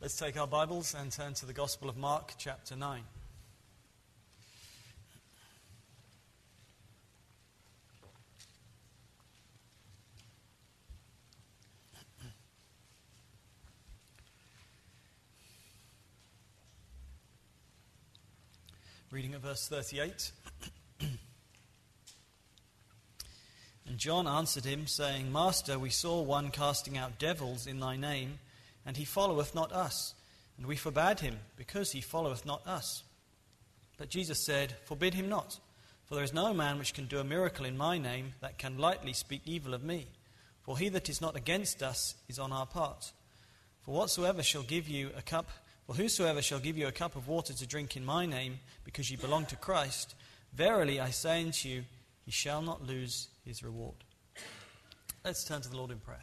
Let's take our Bibles and turn to the Gospel of Mark, chapter 9. Reading at verse 38. And John answered him, saying, Master, we saw one casting out devils in thy name, and he followeth not us. And we forbade him, because he followeth not us. But Jesus said, Forbid him not, for there is no man which can do a miracle in my name that can lightly speak evil of me. For he that is not against us is on our part. For whosoever shall give you a cup of water to drink in my name, because ye belong to Christ, verily I say unto you, he shall not lose his reward. Let's turn to the Lord in prayer.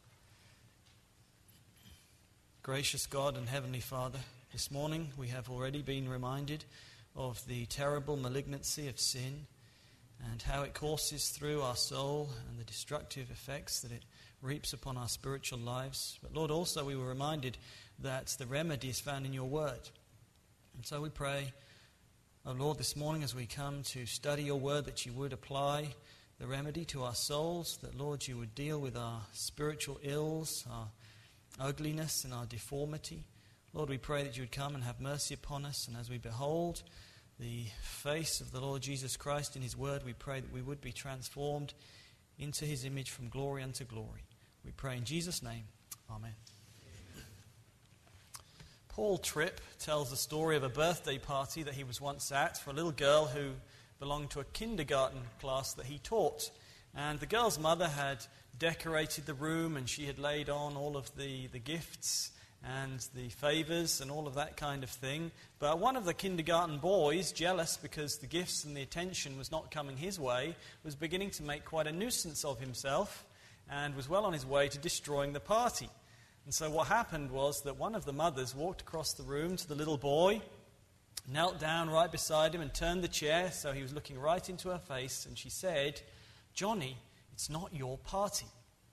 Gracious God and Heavenly Father, this morning we have already been reminded of the terrible malignancy of sin and how it courses through our soul and the destructive effects that it reaps upon our spiritual lives. But Lord, also we were reminded that the remedy is found in your word. And so we pray, oh Lord, this morning as we come to study your word, that you would apply the remedy to our souls, that Lord, you would deal with our spiritual ills, our ugliness and our deformity. Lord, we pray that you would come and have mercy upon us, and as we behold the face of the Lord Jesus Christ in his word, we pray that we would be transformed into his image from glory unto glory. We pray in Jesus' name. Amen. Paul Tripp tells the story of a birthday party that he was once at for a little girl who belonged to a kindergarten class that he taught. And the girl's mother had decorated the room, and she had laid on all of the gifts and the favors and all of that kind of thing. But one of the kindergarten boys, jealous because the gifts and the attention was not coming his way, was beginning to make quite a nuisance of himself and was well on his way to destroying the party. And so what happened was that one of the mothers walked across the room to the little boy, knelt down right beside him and turned the chair so he was looking right into her face, and she said, Johnny, it's not your party.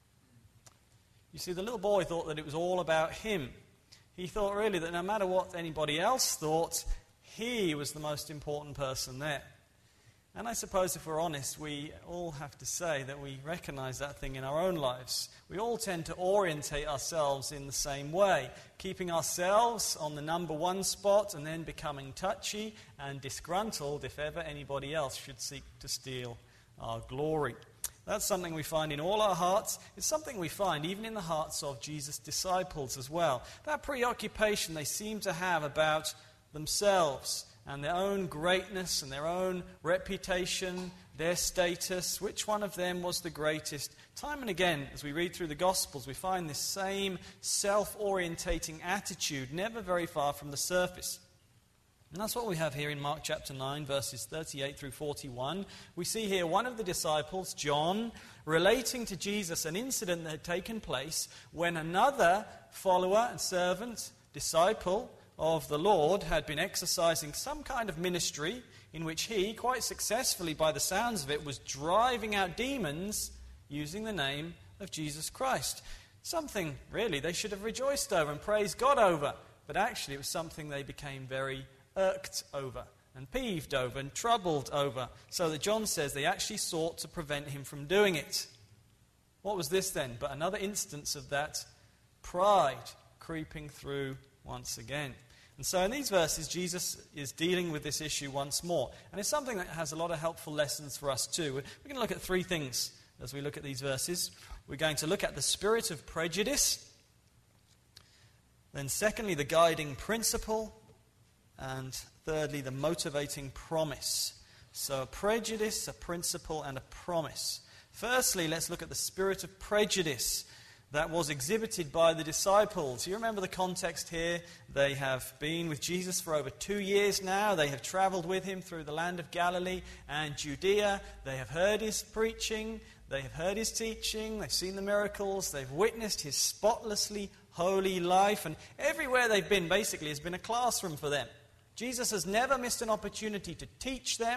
You see, the little boy thought that it was all about him. He thought really that no matter what anybody else thought, he was the most important person there. And I suppose if we're honest, we all have to say that we recognize that thing in our own lives. We all tend to orientate ourselves in the same way, keeping ourselves on the number one spot and then becoming touchy and disgruntled if ever anybody else should seek to steal our glory. That's something we find in all our hearts. It's something we find even in the hearts of Jesus' disciples as well. That preoccupation they seem to have about themselves and their own greatness and their own reputation, their status, which one of them was the greatest. Time and again, as we read through the Gospels, we find this same self-orientating attitude, never very far from the surface. And that's what we have here in Mark chapter 9, verses 38 through 41. We see here one of the disciples, John, relating to Jesus an incident that had taken place when another follower and servant, disciple of the Lord, had been exercising some kind of ministry in which he, quite successfully by the sounds of it, was driving out demons using the name of Jesus Christ. Something, really, they should have rejoiced over and praised God over. But actually it was something they became very irked over and peeved over and troubled over, so that John says they actually sought to prevent him from doing it. What was this then but another instance of that pride creeping through once again? And so in these verses, Jesus is dealing with this issue once more. And it's something that has a lot of helpful lessons for us too. We're going to look at three things as we look at these verses. We're going to look at the spirit of prejudice. Then secondly, the guiding principle. And thirdly, the motivating promise. So a prejudice, a principle, and a promise. Firstly, let's look at the spirit of prejudice that was exhibited by the disciples. You remember the context here. They have been with Jesus for over 2 years now. They have traveled with him through the land of Galilee and Judea. They have heard his preaching. They have heard his teaching. They've seen the miracles. They've witnessed his spotlessly holy life. And everywhere they've been, basically, has been a classroom for them. Jesus has never missed an opportunity to teach them,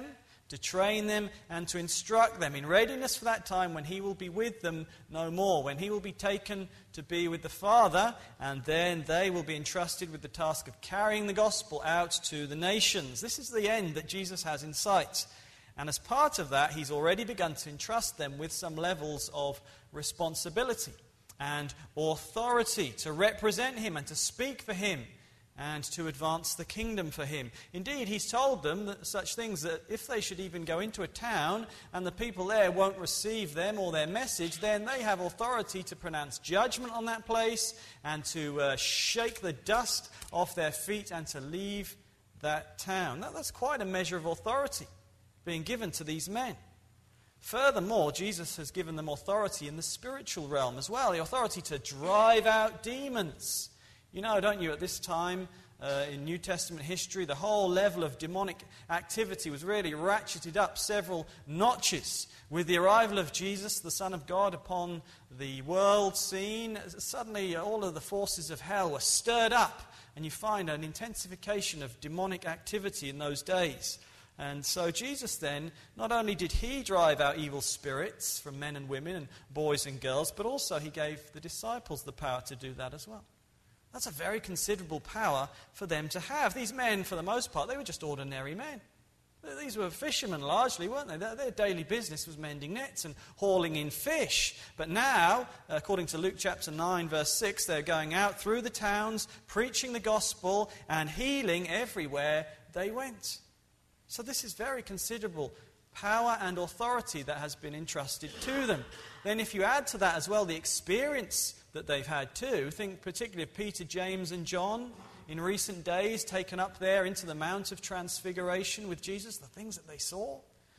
to train them and to instruct them in readiness for that time when he will be with them no more, when he will be taken to be with the Father, and then they will be entrusted with the task of carrying the gospel out to the nations. This is the end that Jesus has in sight. And as part of that, he's already begun to entrust them with some levels of responsibility and authority to represent him and to speak for him and to advance the kingdom for him. Indeed, he's told them that such things that if they should even go into a town and the people there won't receive them or their message, then they have authority to pronounce judgment on that place and to shake the dust off their feet and to leave that town. That's quite a measure of authority being given to these men. Furthermore, Jesus has given them authority in the spiritual realm as well, the authority to drive out demons. You know, don't you, at this time in New Testament history, the whole level of demonic activity was really ratcheted up several notches. With the arrival of Jesus, the Son of God, upon the world scene, suddenly all of the forces of hell were stirred up, and you find an intensification of demonic activity in those days. And so Jesus then, not only did he drive out evil spirits from men and women and boys and girls, but also he gave the disciples the power to do that as well. That's a very considerable power for them to have. These men, for the most part, they were just ordinary men. These were fishermen largely, weren't they? Their daily business was mending nets and hauling in fish. But now, according to Luke chapter 9, verse 6, they're going out through the towns, preaching the gospel and healing everywhere they went. So this is very considerable power and authority that has been entrusted to them. Then if you add to that as well the experience that they've had too, think particularly of Peter, James and John in recent days taken up there into the Mount of Transfiguration with Jesus, the things that they saw,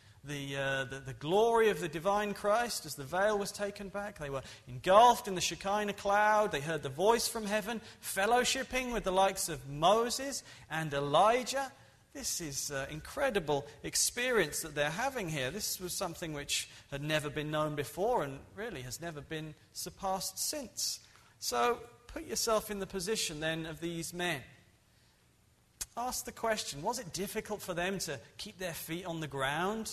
the glory of the divine Christ as the veil was taken back. They were engulfed in the Shekinah cloud. They heard the voice from heaven, fellowshipping with the likes of Moses and Elijah. This is incredible experience that they're having here. This was something which had never been known before and really has never been surpassed since. So put yourself in the position then of these men. Ask the question, was it difficult for them to keep their feet on the ground?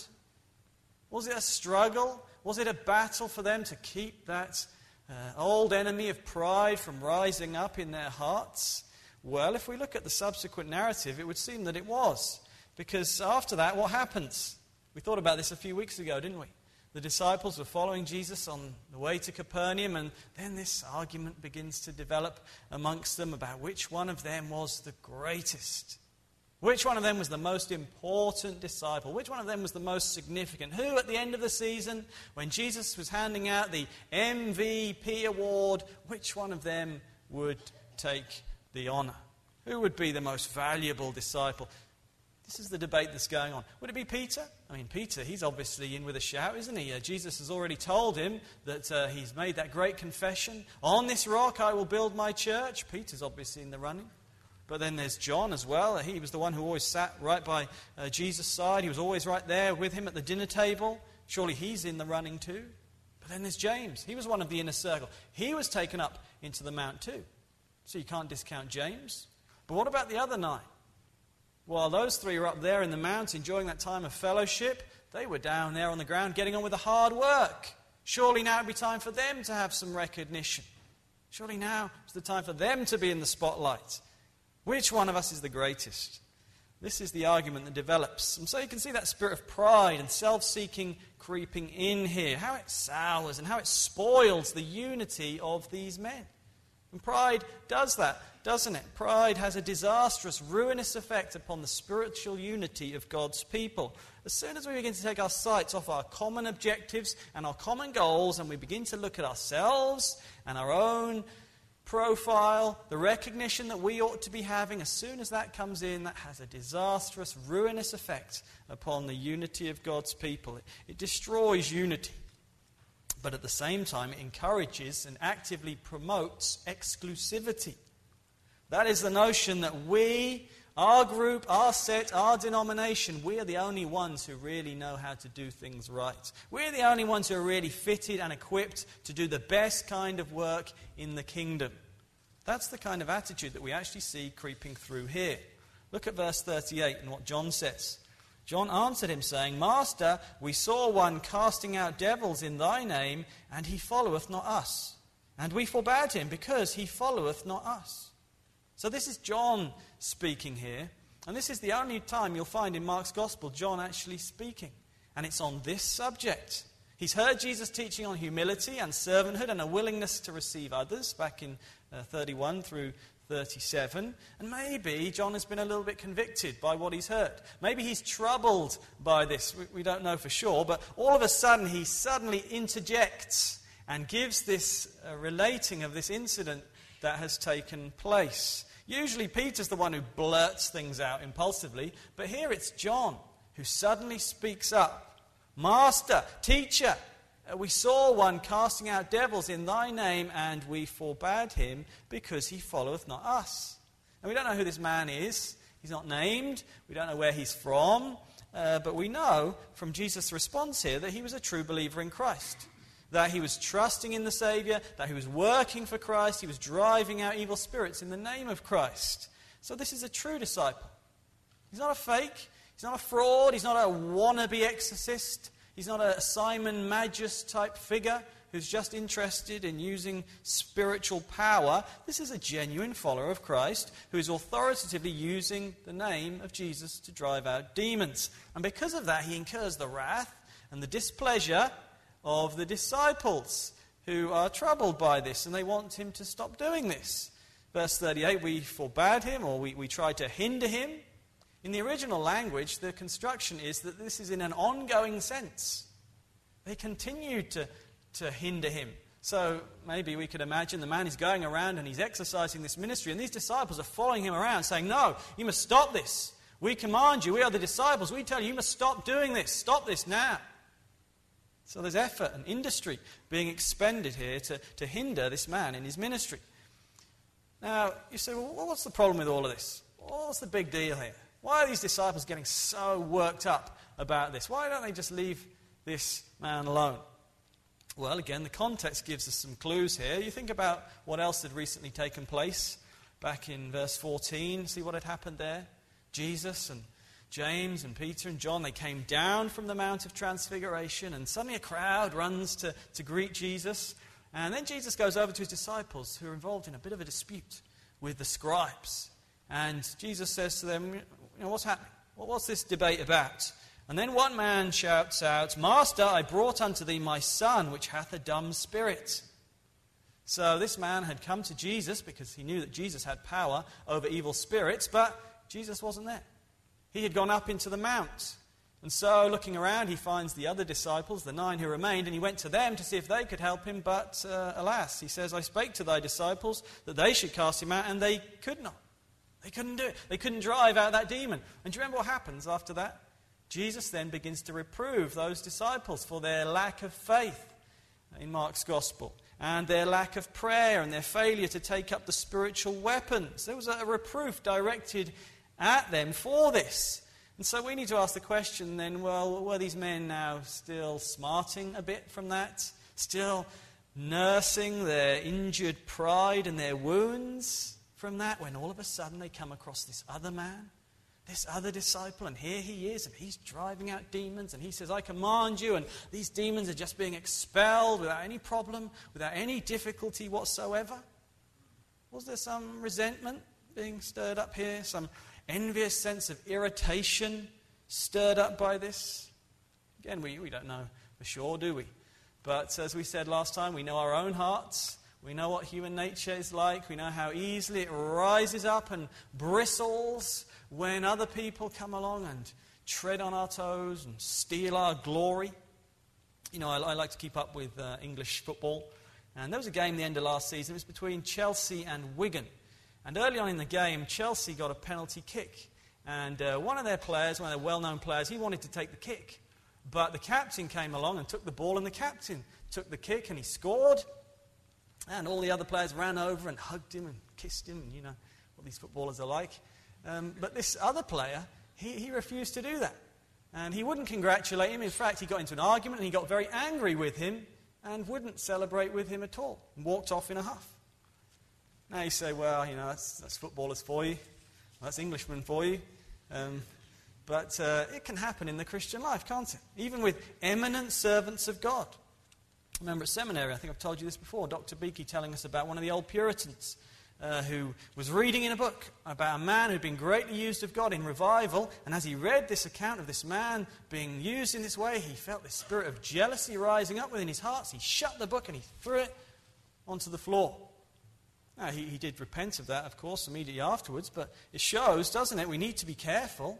Was it a struggle? Was it a battle for them to keep that old enemy of pride from rising up in their hearts? Well, if we look at the subsequent narrative, it would seem that it was. Because after that, what happens? We thought about this a few weeks ago, didn't we? The disciples were following Jesus on the way to Capernaum, and then this argument begins to develop amongst them about which one of them was the greatest. Which one of them was the most important disciple? Which one of them was the most significant? Who, at the end of the season, when Jesus was handing out the MVP award, which one of them would take the honor? Who would be the most valuable disciple? This is the debate that's going on. Would it be Peter? I mean, Peter, he's obviously in with a shout, isn't he? Jesus has already told him that he's made that great confession. On this rock I will build my church. Peter's obviously in the running. But then there's John as well. He was the one who always sat right by Jesus' side. He was always right there with him at the dinner table. Surely he's in the running too. But then there's James. He was one of the inner circle. He was taken up into the mount too. So you can't discount James. But what about the other 9? While those 3 were up there in the mount enjoying that time of fellowship, they were down there on the ground getting on with the hard work. Surely now would be time for them to have some recognition. Surely now is the time for them to be in the spotlight. Which one of us is the greatest? This is the argument that develops. And so you can see that spirit of pride and self-seeking creeping in here. How it sours and how it spoils the unity of these men. And pride does that, doesn't it? Pride has a disastrous, ruinous effect upon the spiritual unity of God's people. As soon as we begin to take our sights off our common objectives and our common goals, and we begin to look at ourselves and our own profile, the recognition that we ought to be having, as soon as that comes in, that has a disastrous, ruinous effect upon the unity of God's people. It destroys unity. But at the same time, it encourages and actively promotes exclusivity. That is the notion that we, our group, our set, our denomination, we are the only ones who really know how to do things right. We're the only ones who are really fitted and equipped to do the best kind of work in the kingdom. That's the kind of attitude that we actually see creeping through here. Look at verse 38 and what John says. John answered him, saying, Master, we saw one casting out devils in thy name, and he followeth not us. And we forbade him, because he followeth not us. So this is John speaking here, and this is the only time you'll find in Mark's Gospel John actually speaking. And it's on this subject. He's heard Jesus teaching on humility and servanthood and a willingness to receive others back in 31 through 37. And maybe John has been a little bit convicted by what he's heard. Maybe he's troubled by this. We don't know for sure. But all of a sudden, he suddenly interjects and gives this relating of this incident that has taken place. Usually Peter's the one who blurts things out impulsively. But here it's John who suddenly speaks up. Master, teacher, we saw one casting out devils in thy name, and we forbade him, because he followeth not us. And we don't know who this man is. He's not named. We don't know where he's from. But we know from Jesus' response here that he was a true believer in Christ. That he was trusting in the Saviour, that he was working for Christ, he was driving out evil spirits in the name of Christ. So this is a true disciple. He's not a fake. He's not a fraud. He's not a wannabe exorcist. He's not a Simon Magus type figure who's just interested in using spiritual power. This is a genuine follower of Christ who is authoritatively using the name of Jesus to drive out demons. And because of that, he incurs the wrath and the displeasure of the disciples who are troubled by this, and they want him to stop doing this. Verse 38, we forbade him, or we tried to hinder him. In the original language, the construction is that this is in an ongoing sense. They continued to hinder him. So maybe we could imagine the man is going around and he's exercising this ministry, and these disciples are following him around saying, no, you must stop this. We command you, we are the disciples, we tell you, you must stop doing this. Stop this now. So there's effort and industry being expended here to hinder this man in his ministry. Now, you say, well, what's the problem with all of this? What's the big deal here? Why are these disciples getting so worked up about this? Why don't they just leave this man alone? Well, again, the context gives us some clues here. You think about what else had recently taken place back in verse 14. See what had happened there? Jesus and James and Peter and John, they came down from the Mount of Transfiguration, and suddenly a crowd runs to greet Jesus. And then Jesus goes over to his disciples, who are involved in a bit of a dispute with the scribes. And Jesus says to them, what's happening? What's this debate about? And then one man shouts out, Master, I brought unto thee my son, which hath a dumb spirit. So this man had come to Jesus because he knew that Jesus had power over evil spirits, but Jesus wasn't there. He had gone up into the mount. And so, looking around, he finds the other disciples, the 9 who remained, and he went to them to see if they could help him. But alas, he says, I spake to thy disciples that they should cast him out, and they could not. They couldn't do it. They couldn't drive out that demon. And do you remember what happens after that? Jesus then begins to reprove those disciples for their lack of faith in Mark's Gospel, and their lack of prayer, and their failure to take up the spiritual weapons. There was a reproof directed at them for this. And so we need to ask the question then, well, were these men now still smarting a bit from that? Still nursing their injured pride and their wounds from that, when all of a sudden they come across this other man, this other disciple, and here he is, and he's driving out demons, and he says, I command you, and these demons are just being expelled without any problem, without any difficulty whatsoever? Was there some resentment being stirred up here? Some envious sense of irritation stirred up by this? Again, we don't know for sure, do we? But as we said last time, we know our own hearts. We know what human nature is like. We know how easily it rises up and bristles when other people come along and tread on our toes and steal our glory. You know, I like to keep up with English football. And there was a game at the end of last season. It was between Chelsea and Wigan. And early on in the game, Chelsea got a penalty kick. And one of their players, one of their well-known players, he wanted to take the kick. But the captain came along and took the ball, and the captain took the kick, and he scored. And all the other players ran over and hugged him and kissed him, and you know what these footballers are like. But this other player, he refused to do that. And he wouldn't congratulate him. In fact, he got into an argument, and he got very angry with him and wouldn't celebrate with him at all, and walked off in a huff. Now you say, well, you know, that's footballers for you. That's Englishmen for you. But it can happen in the Christian life, can't it? Even with eminent servants of God. I remember at seminary, I think I've told you this before, Dr. Beakey telling us about one of the old Puritans who was reading in a book about a man who'd been greatly used of God in revival, and as he read this account of this man being used in this way, he felt this spirit of jealousy rising up within his heart. So he shut the book and he threw it onto the floor. Now, he did repent of that, of course, immediately afterwards, but it shows, doesn't it, we need to be careful.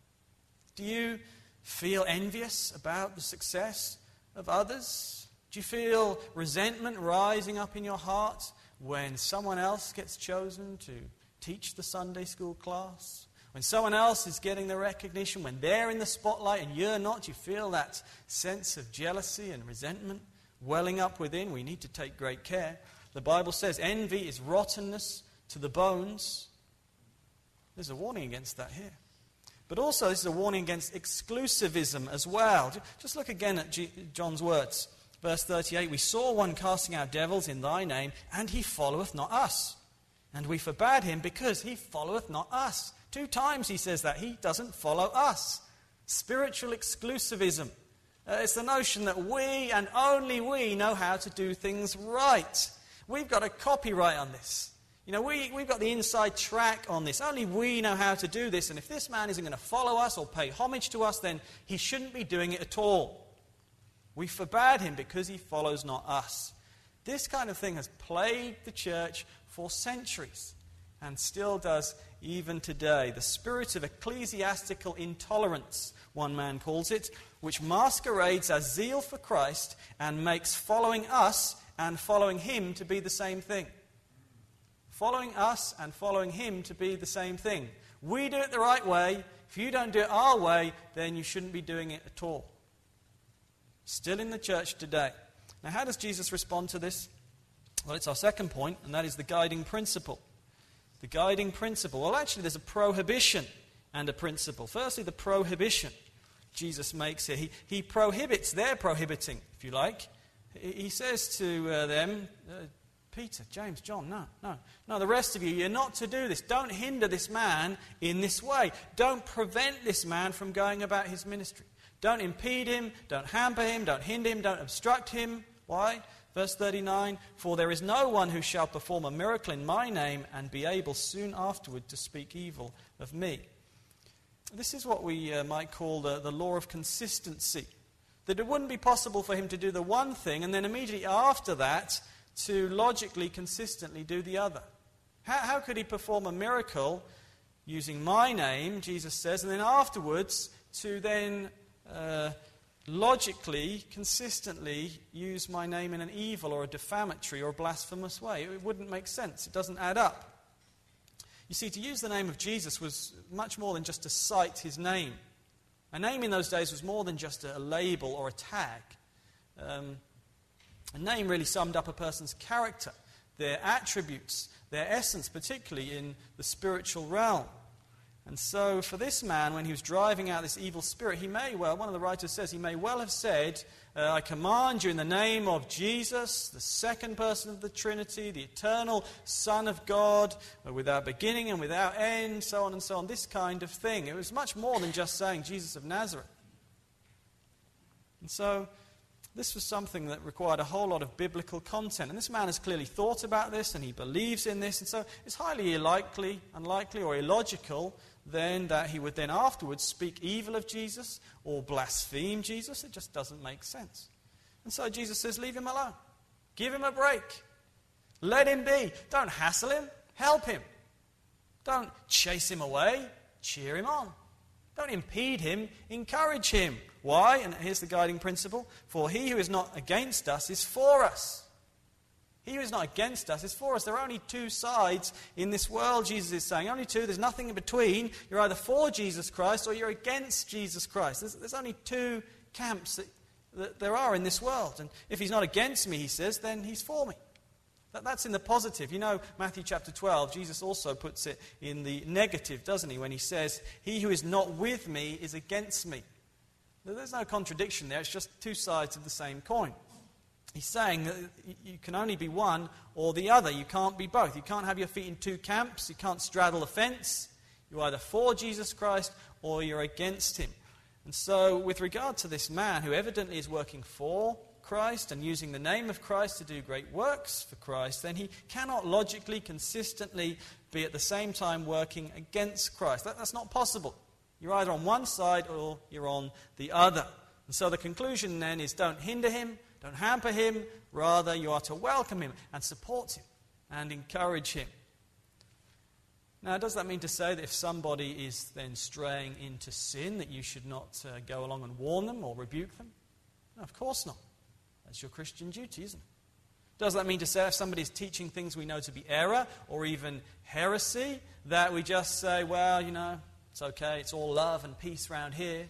Do you feel envious about the success of others? Do you feel resentment rising up in your heart when someone else gets chosen to teach the Sunday school class? When someone else is getting the recognition, when they're in the spotlight and you're not, do you feel that sense of jealousy and resentment welling up within? We need to take great care. The Bible says envy is rottenness to the bones. There's a warning against that here. But also this is a warning against exclusivism as well. Just look again at John's words. Verse 38, we saw one casting out devils in thy name, and he followeth not us. And we forbade him because he followeth not us. 2 times he says that. He doesn't follow us. Spiritual exclusivism. It's the notion that we and only we know how to do things right. We've got a copyright on this. You know, we've got the inside track on this. Only we know how to do this. And if this man isn't going to follow us or pay homage to us, then he shouldn't be doing it at all. We forbade him because he follows not us. This kind of thing has plagued the church for centuries and still does even today. The spirit of ecclesiastical intolerance, one man calls it, which masquerades as zeal for Christ and makes following us and following him to be the same thing. Following us and following him to be the same thing. We do it the right way. If you don't do it our way, then you shouldn't be doing it at all. Still in the church today. Now, how does Jesus respond to this? Well, it's our second point, and that is the guiding principle. The guiding principle. Well, actually, there's a prohibition and a principle. Firstly, the prohibition Jesus makes here. He prohibits their prohibiting, if you like. He says to them, Peter, James, John, no, the rest of you, you're not to do this. Don't hinder this man in this way. Don't prevent this man from going about his ministry. Don't impede him, don't hamper him, don't hinder him, don't obstruct him. Why? Verse 39, for there is no one who shall perform a miracle in my name and be able soon afterward to speak evil of me. This is what we might call the law of consistency. That it wouldn't be possible for him to do the one thing and then immediately after that to logically, consistently do the other. How could he perform a miracle using my name, Jesus says, and then afterwards to then logically, consistently use my name in an evil or a defamatory or a blasphemous way? It wouldn't make sense. It doesn't add up. You see, to use the name of Jesus was much more than just to cite his name. A name in those days was more than just a label or a tag. A name really summed up a person's character, their attributes, their essence, particularly in the spiritual realm. And so for this man, when he was driving out this evil spirit, he may well, one of the writers says, he may well have said, I command you in the name of Jesus, the second person of the Trinity, the eternal Son of God, without beginning and without end, so on and so on, this kind of thing. It was much more than just saying Jesus of Nazareth. And so this was something that required a whole lot of biblical content. And this man has clearly thought about this and he believes in this. And so it's highly unlikely or illogical then that he would then afterwards speak evil of Jesus or blaspheme Jesus. It just doesn't make sense. And so Jesus says, leave him alone. Give him a break. Let him be. Don't hassle him. Help him. Don't chase him away. Cheer him on. Don't impede him. Encourage him. Why? And here's the guiding principle. For he who is not against us is for us. He who is not against us is for us. There are only two sides in this world, Jesus is saying. Only two. There's nothing in between. You're either for Jesus Christ or you're against Jesus Christ. There's only two camps that there are in this world. And if he's not against me, he says, then he's for me. That's in the positive. You know, Matthew chapter 12, Jesus also puts it in the negative, doesn't he? When he says, he who is not with me is against me. There's no contradiction there. It's just two sides of the same coin. He's saying that you can only be one or the other. You can't be both. You can't have your feet in two camps. You can't straddle the fence. You're either for Jesus Christ or you're against him. And so with regard to this man who evidently is working for Christ and using the name of Christ to do great works for Christ, then he cannot logically, consistently be at the same time working against Christ. That's not possible. You're either on one side or you're on the other. And so the conclusion then is don't hinder him, don't hamper him, rather you are to welcome him and support him and encourage him. Now, does that mean to say that if somebody is then straying into sin, that you should not go along and warn them or rebuke them? No, of course not. That's your Christian duty, isn't it? Does that mean to say if somebody is teaching things we know to be error or even heresy, that we just say, well, it's okay, it's all love and peace around here,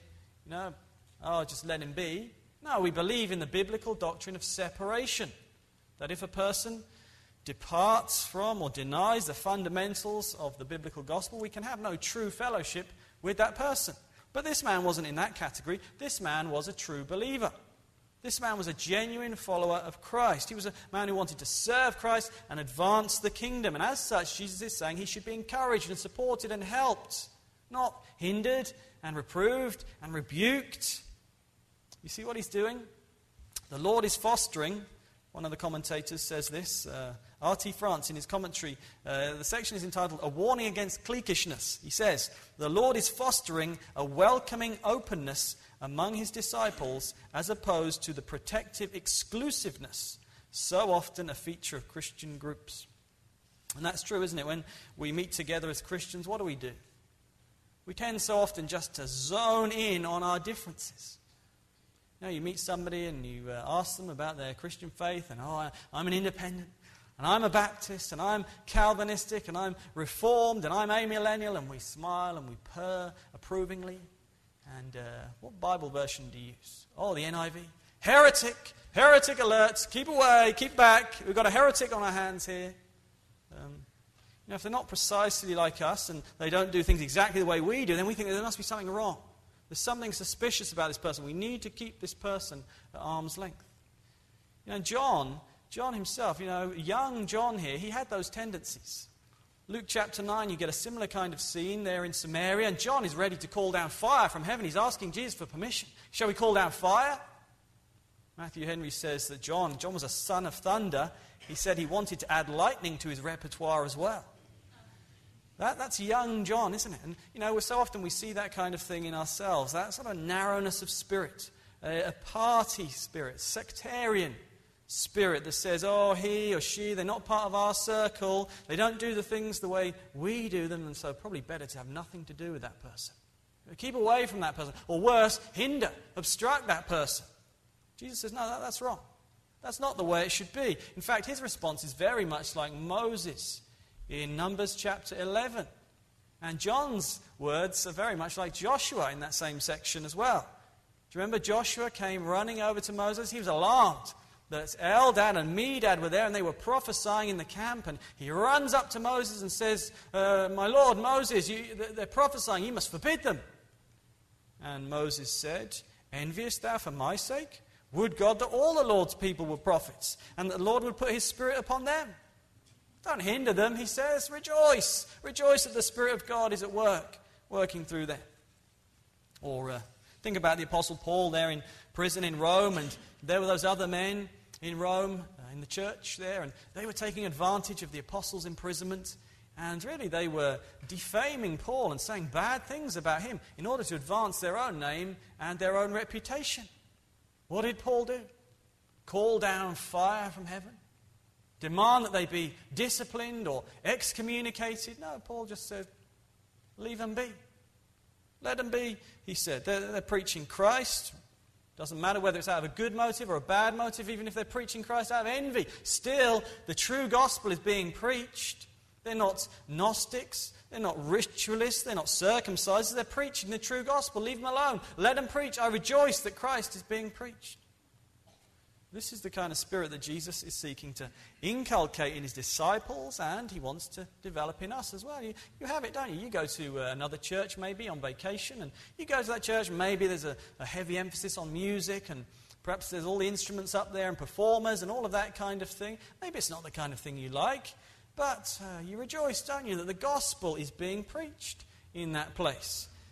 just let him be? No, we believe in the biblical doctrine of separation, that if a person departs from or denies the fundamentals of the biblical gospel, we can have no true fellowship with that person. But this man wasn't in that category. This man was a true believer. This man was a genuine follower of Christ. He was a man who wanted to serve Christ and advance the kingdom. And as such, Jesus is saying he should be encouraged and supported and helped, not hindered and reproved and rebuked. You see what he's doing? The Lord is fostering. One of the commentators says this, R.T. France, in his commentary. The section is entitled, A Warning Against Cliquishness. He says, the Lord is fostering a welcoming openness among his disciples as opposed to the protective exclusiveness so often a feature of Christian groups. And that's true, isn't it? When we meet together as Christians, what do? We tend so often just to zone in on our differences. You meet somebody and you ask them about their Christian faith, and I'm an independent, and I'm a Baptist, and I'm Calvinistic, and I'm Reformed, and I'm amillennial, and we smile and we purr approvingly. And what Bible version do you use? Oh, the NIV. Heretic alert, keep away, keep back, we've got a heretic on our hands here. If they're not precisely like us, and they don't do things exactly the way we do, then we think there must be something wrong. There's something suspicious about this person. We need to keep this person at arm's length. John himself, young John here, he had those tendencies. Luke chapter 9, you get a similar kind of scene there in Samaria, and John is ready to call down fire from heaven. He's asking Jesus for permission. Shall we call down fire? Matthew Henry says that John was a son of thunder. He said he wanted to add lightning to his repertoire as well. That's young John, isn't it? And, so often we see that kind of thing in ourselves, that sort of narrowness of spirit, a party spirit, sectarian spirit that says, oh, he or she, they're not part of our circle, they don't do the things the way we do them, and so probably better to have nothing to do with that person. Keep away from that person, or worse, hinder, obstruct that person. Jesus says, no, that's wrong. That's not the way it should be. In fact, his response is very much like Moses in Numbers chapter 11. And John's words are very much like Joshua in that same section as well. Do you remember Joshua came running over to Moses? He was alarmed that Eldad and Medad were there and they were prophesying in the camp. And he runs up to Moses and says, my Lord Moses, they're prophesying, you must forbid them. And Moses said, enviest thou for my sake? Would God that all the Lord's people were prophets, and that the Lord would put his Spirit upon them. Don't hinder them, he says. Rejoice. Rejoice that the Spirit of God is at work, working through them. Or think about the Apostle Paul there in prison in Rome, and there were those other men in Rome, in the church there, and they were taking advantage of the apostles' imprisonment, and really they were defaming Paul and saying bad things about him in order to advance their own name and their own reputation. What did Paul do? Call down fire from heaven? Demand that they be disciplined or excommunicated? No, Paul just said, leave them be. Let them be, he said. They're preaching Christ. Doesn't matter whether it's out of a good motive or a bad motive, even if they're preaching Christ out of envy. Still, the true gospel is being preached. They're not Gnostics. They're not ritualists. They're not circumcised. They're preaching the true gospel. Leave them alone. Let them preach. I rejoice that Christ is being preached. This is the kind of spirit that Jesus is seeking to inculcate in his disciples, and he wants to develop in us as well. You have it, don't you? You go to another church maybe on vacation, and you go to that church, maybe there's a heavy emphasis on music, and perhaps there's all the instruments up there and performers and all of that kind of thing. Maybe it's not the kind of thing you like, but you rejoice, don't you, that the gospel is being preached in that place.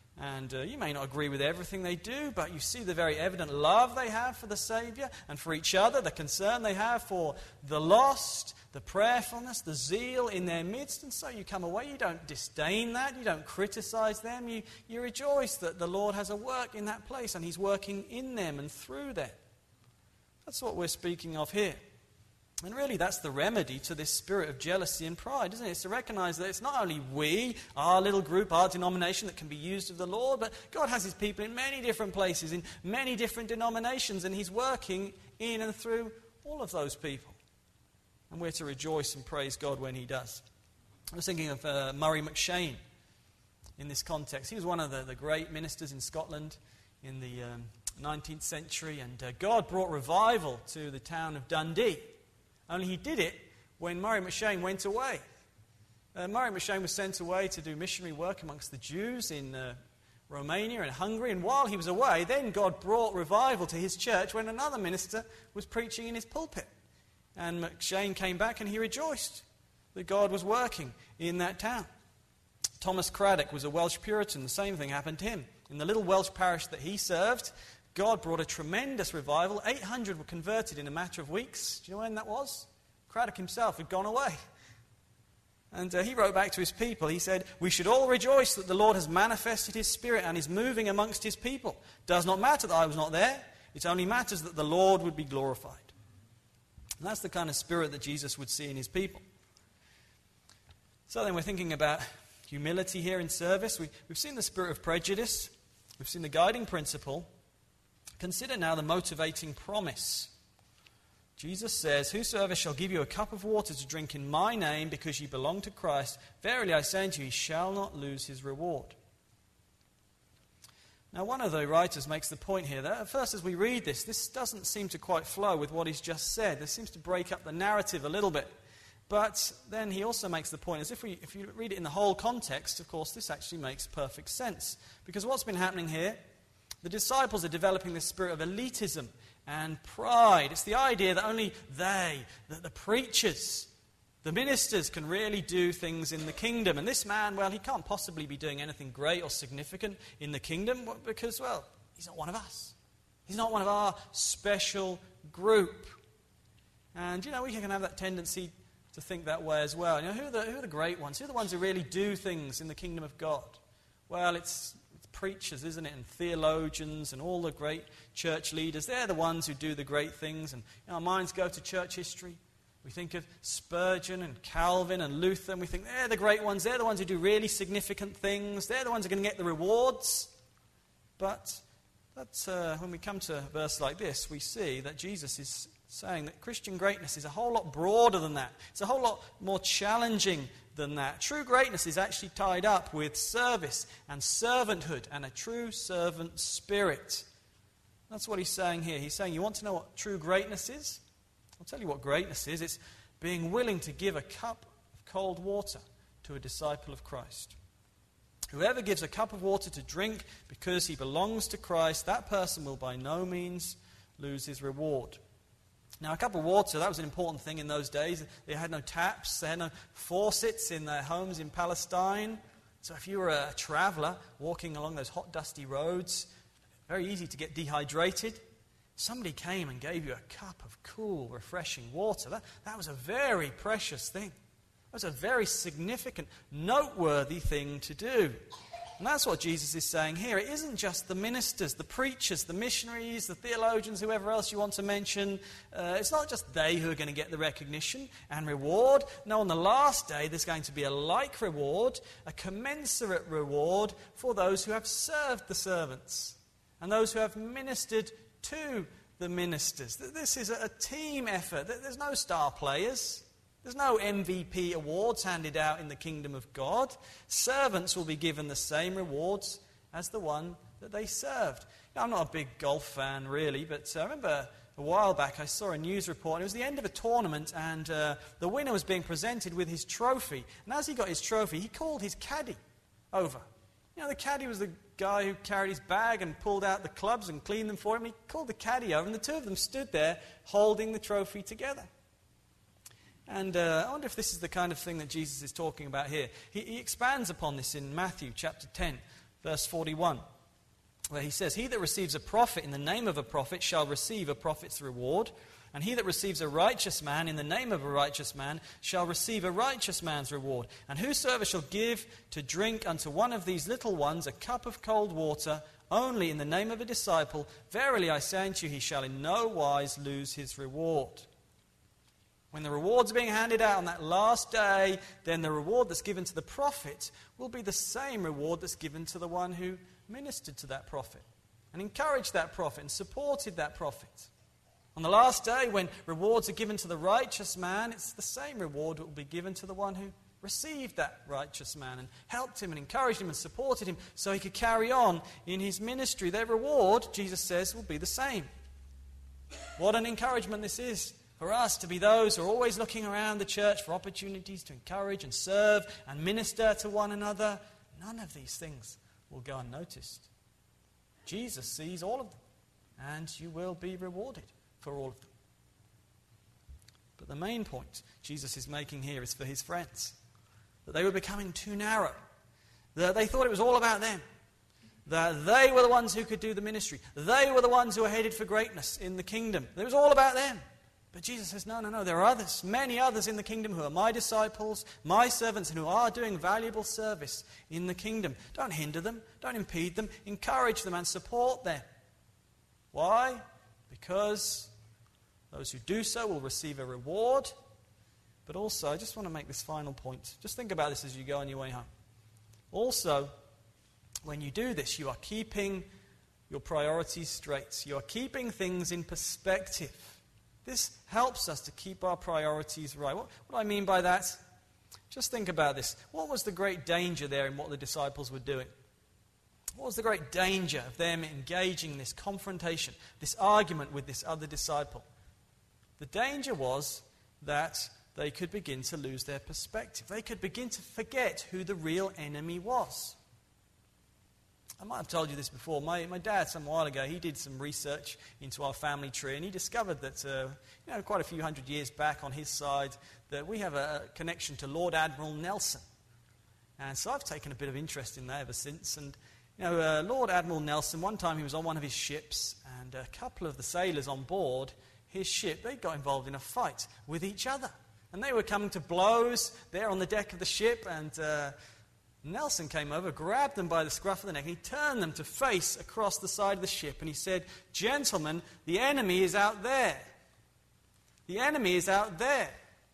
And you may not agree with everything they do, but you see the very evident love they have for the Saviour and for each other, the concern they have for the lost, the prayerfulness, the zeal in their midst. And so you come away, you don't disdain that, you don't criticize them, you rejoice that the Lord has a work in that place and He's working in them and through them. That's what we're speaking of here. And really that's the remedy to this spirit of jealousy and pride, isn't it? It's to recognize that it's not only we, our little group, our denomination that can be used of the Lord, but God has His people in many different places, in many different denominations, and He's working in and through all of those people. And we're to rejoice and praise God when He does. I was thinking of Murray McCheyne in this context. He was one of the great ministers in Scotland in the 19th century, and God brought revival to the town of Dundee. Only he did it when Murray McCheyne went away. Murray McCheyne was sent away to do missionary work amongst the Jews in Romania and Hungary. And while he was away, then God brought revival to his church when another minister was preaching in his pulpit. And McCheyne came back and he rejoiced that God was working in that town. Thomas Craddock was a Welsh Puritan. The same thing happened to him. In the little Welsh parish that he served, God brought a tremendous revival. 800 were converted in a matter of weeks. Do you know when that was? Craddock himself had gone away. And he wrote back to his people. He said, "We should all rejoice that the Lord has manifested His Spirit and is moving amongst His people. It does not matter that I was not there. It only matters that the Lord would be glorified." And that's the kind of spirit that Jesus would see in His people. So then we're thinking about humility here in service. We've seen the spirit of prejudice. We've seen the guiding principle. Consider now the motivating promise. Jesus says, "Whosoever shall give you a cup of water to drink in my name, because ye belong to Christ, verily I say unto you, he shall not lose his reward." Now, one of the writers makes the point here that at first as we read this doesn't seem to quite flow with what he's just said. This seems to break up the narrative a little bit. But then he also makes the point, as if you read it in the whole context, of course, this actually makes perfect sense. Because what's been happening here, the disciples are developing this spirit of elitism and pride. It's the idea that only they, the preachers, the ministers can really do things in the kingdom. And this man, well, he can't possibly be doing anything great or significant in the kingdom because, well, he's not one of us. He's not one of our special group. And, you know, we can have that tendency to think that way as well. You know, who are the great ones? Who are the ones who really do things in the kingdom of God? Well, it's preachers, isn't it? And theologians and all the great church leaders. They're the ones who do the great things. And our minds go to church history. We think of Spurgeon and Calvin and Luther, and we think they're the great ones. They're the ones who do really significant things. They're the ones who are going to get the rewards. But that's, when we come to a verse like this, we see that Jesus is saying that Christian greatness is a whole lot broader than that. It's a whole lot more challenging than that. True greatness is actually tied up with service and servanthood and a true servant spirit. That's what he's saying here. He's saying, you want to know what true greatness is? I'll tell you what greatness is. It's being willing to give a cup of cold water to a disciple of Christ. Whoever gives a cup of water to drink because he belongs to Christ, that person will by no means lose his reward. Now, a cup of water, that was an important thing in those days. They had no taps, they had no faucets in their homes in Palestine. So if you were a traveller walking along those hot, dusty roads, very easy to get dehydrated. Somebody came and gave you a cup of cool, refreshing water. That was a very precious thing. That was a very significant, noteworthy thing to do. And that's what Jesus is saying here. It isn't just the ministers, the preachers, the missionaries, the theologians, whoever else you want to mention. It's not just they who are going to get the recognition and reward. No, on the last day there's going to be a like reward, a commensurate reward for those who have served the servants and those who have ministered to the ministers. This is a team effort. There's no star players. There's no MVP awards handed out in the kingdom of God. Servants will be given the same rewards as the one that they served. Now, I'm not a big golf fan, really, but I remember a while back I saw a news report. It was the end of a tournament, and the winner was being presented with his trophy. And as he got his trophy, he called his caddy over. You know, the caddy was the guy who carried his bag and pulled out the clubs and cleaned them for him. He called the caddy over, and the two of them stood there holding the trophy together. And I wonder if this is the kind of thing that Jesus is talking about here. He expands upon this in Matthew chapter 10, verse 41, where he says, "He that receives a prophet in the name of a prophet shall receive a prophet's reward, and he that receives a righteous man in the name of a righteous man shall receive a righteous man's reward. And whosoever shall give to drink unto one of these little ones a cup of cold water only in the name of a disciple, verily I say unto you, he shall in no wise lose his reward." When the rewards are being handed out on that last day, then the reward that's given to the prophet will be the same reward that's given to the one who ministered to that prophet and encouraged that prophet and supported that prophet. On the last day, when rewards are given to the righteous man, it's the same reward that will be given to the one who received that righteous man and helped him and encouraged him and supported him so he could carry on in his ministry. Their reward, Jesus says, will be the same. What an encouragement this is for us to be those who are always looking around the church for opportunities to encourage and serve and minister to one another. None of these things will go unnoticed. Jesus sees all of them, and you will be rewarded for all of them. But the main point Jesus is making here is for his friends, that they were becoming too narrow, that they thought it was all about them, that they were the ones who could do the ministry, they were the ones who were headed for greatness in the kingdom. It was all about them. But Jesus says, no, there are others, many others in the kingdom who are my disciples, my servants, and who are doing valuable service in the kingdom. Don't hinder them, don't impede them, encourage them and support them. Why? Because those who do so will receive a reward. But also, I just want to make this final point. Just think about this as you go on your way home. Also, when you do this, you are keeping your priorities straight. You are keeping things in perspective. This helps us to keep our priorities right. What do I mean by that? Just think about this. What was the great danger there in what the disciples were doing? What was the great danger of them engaging in this confrontation, this argument with this other disciple? The danger was that they could begin to lose their perspective. They could begin to forget who the real enemy was. I might have told you this before. My dad, some while ago, he did some research into our family tree, and he discovered that, quite a few hundred years back on his side, that we have a connection to Lord Admiral Nelson. And so I've taken a bit of interest in that ever since. And, Lord Admiral Nelson, one time he was on one of his ships, and a couple of the sailors on board his ship, they got involved in a fight with each other. And they were coming to blows there on the deck of the ship, and Nelson came over, grabbed them by the scruff of the neck, and he turned them to face across the side of the ship, and he said, "Gentlemen, the enemy is out there. The enemy is out there."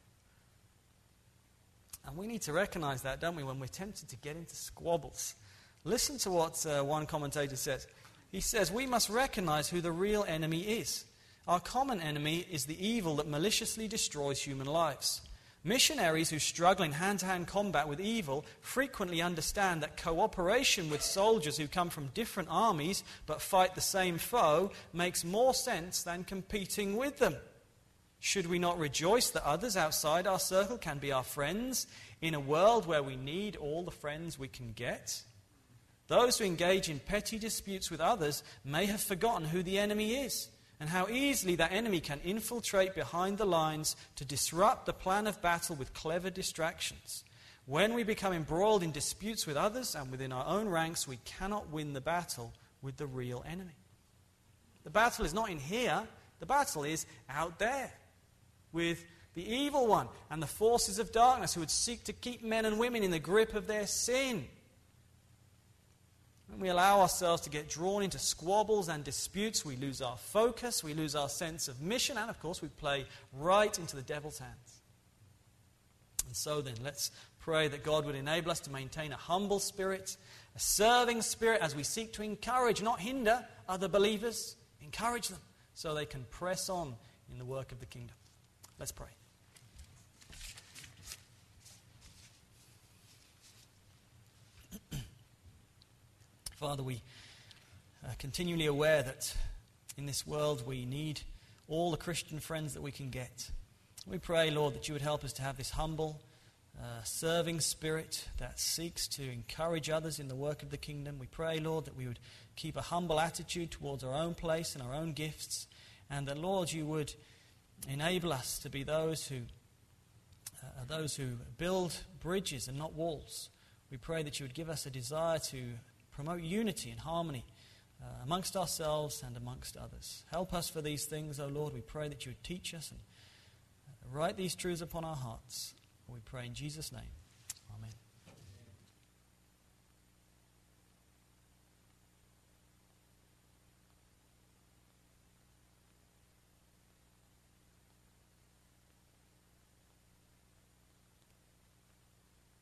And we need to recognize that, don't we, when we're tempted to get into squabbles. Listen to what one commentator says. He says, "We must recognize who the real enemy is. Our common enemy is the evil that maliciously destroys human lives. Missionaries who struggle in hand-to-hand combat with evil frequently understand that cooperation with soldiers who come from different armies but fight the same foe makes more sense than competing with them. Should we not rejoice that others outside our circle can be our friends in a world where we need all the friends we can get? Those who engage in petty disputes with others may have forgotten who the enemy is, and how easily that enemy can infiltrate behind the lines to disrupt the plan of battle with clever distractions. When we become embroiled in disputes with others and within our own ranks, we cannot win the battle with the real enemy." The battle is not in here, the battle is out there with the evil one and the forces of darkness who would seek to keep men and women in the grip of their sin. When we allow ourselves to get drawn into squabbles and disputes, we lose our focus, we lose our sense of mission, and of course we play right into the devil's hands. And so then, let's pray that God would enable us to maintain a humble spirit, a serving spirit, as we seek to encourage, not hinder, other believers. Encourage them so they can press on in the work of the kingdom. Let's pray. Father, we are continually aware that in this world we need all the Christian friends that we can get. We pray, Lord, that you would help us to have this humble, serving spirit that seeks to encourage others in the work of the kingdom. We pray, Lord, that we would keep a humble attitude towards our own place and our own gifts, and that, Lord, you would enable us to be those who build bridges and not walls. We pray that you would give us a desire to promote unity and harmony amongst ourselves and amongst others. Help us for these things, O Lord. We pray that you would teach us and write these truths upon our hearts. We pray in Jesus' name.